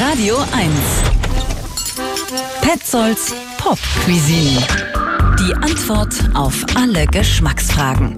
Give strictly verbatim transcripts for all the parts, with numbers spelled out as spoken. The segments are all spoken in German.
Radio eins. Petzolds Pop Cuisine. Die Antwort auf alle Geschmacksfragen.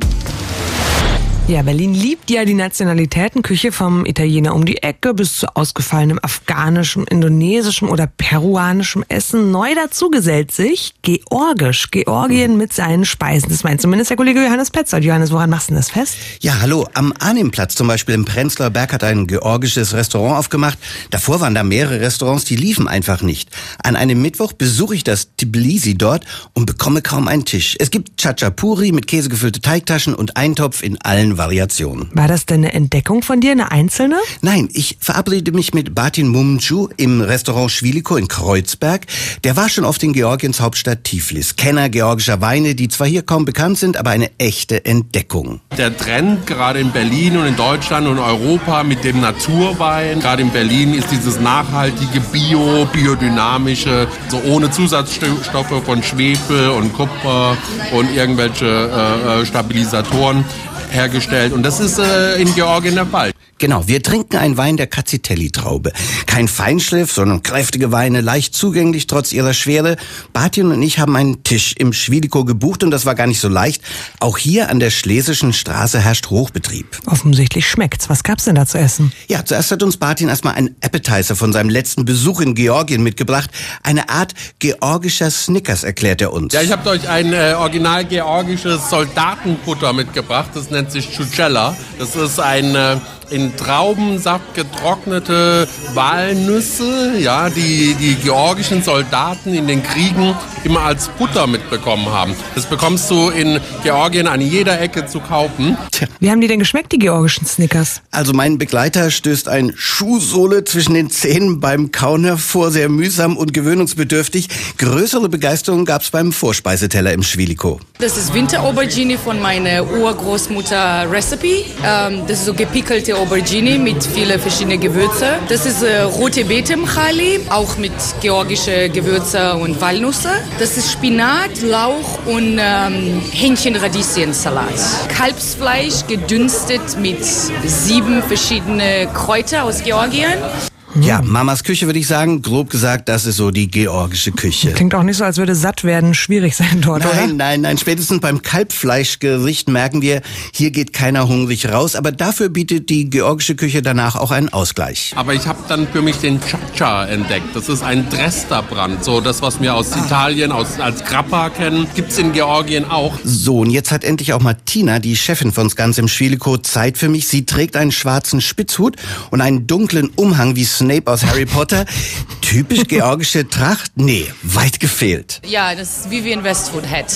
Ja, Berlin liebt ja die Nationalitätenküche vom Italiener um die Ecke bis zu ausgefallenem afghanischem, indonesischem oder peruanischem Essen. Neu dazu gesellt sich Georgisch. Georgien mit seinen Speisen. Das meint zumindest der Kollege Johannes Petzold. Johannes, woran machst du denn das fest? Ja, hallo. Am Arnimplatz zum Beispiel im Prenzlauer Berg hat ein georgisches Restaurant aufgemacht. Davor waren da mehrere Restaurants, die liefen einfach nicht. An einem Mittwoch besuche ich das Tbilisi dort und bekomme kaum einen Tisch. Es gibt Chachapuri mit käsegefüllte Teigtaschen und Eintopf in allen Variationen. War das denn eine Entdeckung von dir, eine einzelne? Nein, ich verabrede mich mit Batin Mumcu im Restaurant Schwiliko in Kreuzberg. Der war schon oft in Georgiens Hauptstadt Tiflis. Kenner georgischer Weine, die zwar hier kaum bekannt sind, aber eine echte Entdeckung. Der Trend gerade in Berlin und in Deutschland und Europa mit dem Naturwein. Gerade in Berlin ist dieses nachhaltige Bio, biodynamische, so ohne Zusatzstoffe von Schwefel und Kupfer und irgendwelche äh, Stabilisatoren hergestellt. Und das ist äh, in Georgien der Fall. Genau, wir trinken einen Wein der Katsiteli-Traube. Kein Feinschliff, sondern kräftige Weine, leicht zugänglich trotz ihrer Schwere. Batin und ich haben einen Tisch im Schwiliko gebucht und das war gar nicht so leicht. Auch hier an der Schlesischen Straße herrscht Hochbetrieb. Offensichtlich schmeckt's. Was gab's denn da zu essen? Ja, zuerst hat uns Batin erstmal einen Appetizer von seinem letzten Besuch in Georgien mitgebracht. Eine Art georgischer Snickers, erklärt er uns. Ja, ich habe euch ein äh, original georgisches Soldatenfutter mitgebracht. Das nennt sich Chuchella. Das ist ein äh, in Traubensaft getrocknete Walnüsse, ja, die die georgischen Soldaten in den Kriegen immer als Futter mitbekommen haben. Das bekommst du in Georgien an jeder Ecke zu kaufen. Tja. Wie haben die denn geschmeckt, die georgischen Snickers? Also mein Begleiter stößt ein Schuhsohle zwischen den Zähnen beim Kauen hervor, sehr mühsam und gewöhnungsbedürftig. Größere Begeisterung gab's beim Vorspeiseteller im Schwiliko. Das ist Winteraubergine von meiner Urgroßmutter Recipe. Ähm, das ist so gepickelte Aubergine mit vielen verschiedenen Gewürzen. Das ist äh, rote Beete Mchali, auch mit georgischen Gewürzen und Walnüsse. Das ist Spinat, Lauch und ähm, Hähnchenradieschensalat. Kalbsfleisch gedünstet mit sieben verschiedenen Kräutern aus Georgien. Ja, Mamas Küche würde ich sagen, grob gesagt, das ist so die georgische Küche. Klingt auch nicht so, als würde satt werden schwierig sein dort, nein, oder? Nein, nein, nein. Spätestens beim Kalbfleischgericht merken wir, hier geht keiner hungrig raus. Aber dafür bietet die georgische Küche danach auch einen Ausgleich. Aber ich habe dann für mich den Chacha entdeckt. Das ist ein Dresderbrand. So das, was wir aus ah. Italien aus, als Grappa kennen, gibt's in Georgien auch. So, und jetzt hat endlich auch Martina, die Chefin von Skans im Schwiliko, Zeit für mich. Sie trägt einen schwarzen Spitzhut und einen dunklen Umhang wie Snape aus Harry Potter. Typisch georgische Tracht? Nee, weit gefehlt. Ja, das ist Vivienne Westwood Hat.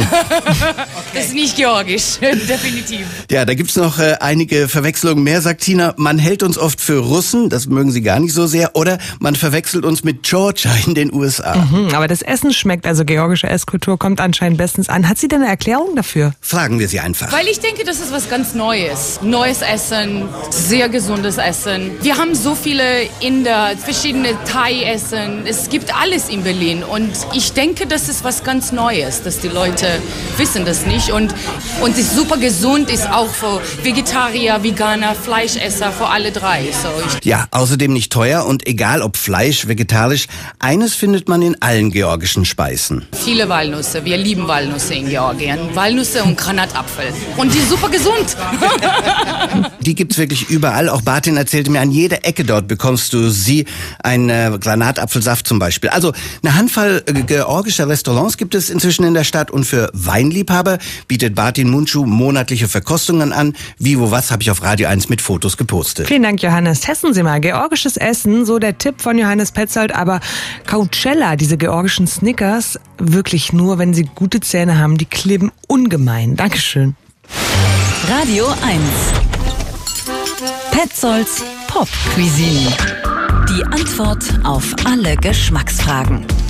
Das ist nicht georgisch, definitiv. Ja, da gibt's noch äh, einige Verwechslungen mehr, sagt Tina. Man hält uns oft für Russen, das mögen sie gar nicht so sehr. Oder man verwechselt uns mit Georgia in den U S A. Mhm, aber das Essen schmeckt, also georgische Esskultur kommt anscheinend bestens an. Hat sie denn eine Erklärung dafür? Fragen wir sie einfach. Weil ich denke, das ist was ganz Neues. Neues Essen, sehr gesundes Essen. Wir haben so viele Inder, verschiedene Thai-Essen. Es gibt alles in Berlin. Und ich denke, das ist was ganz Neues, dass die Leute wissen das nicht. Und, und es ist super gesund, ist auch für Vegetarier, Veganer, Fleischesser, für alle drei. So, ich ja, außerdem nicht teuer und egal ob Fleisch, vegetarisch, eines findet man in allen georgischen Speisen. Viele Walnüsse, wir lieben Walnüsse in Georgien. Walnüsse und Granatapfel. Und die sind super gesund. Die gibt's wirklich überall. Auch Batin erzählte mir, an jeder Ecke dort bekommst du sie, ein äh, Granatapfelsaft zum Beispiel. Also eine Handvoll äh, georgischer Restaurants gibt es inzwischen in der Stadt und für Weinliebhaber bietet Batin Mumcu monatliche Verkostungen an. Wie, wo, was habe ich auf Radio eins mit Fotos gepostet. Vielen Dank, Johannes. Testen Sie mal georgisches Essen, so der Tipp von Johannes Petzold, aber Couchella, diese georgischen Snickers, wirklich nur, wenn Sie gute Zähne haben, die kleben ungemein. Dankeschön. Radio eins. Petzolds Pop Cuisine. Die Antwort auf alle Geschmacksfragen.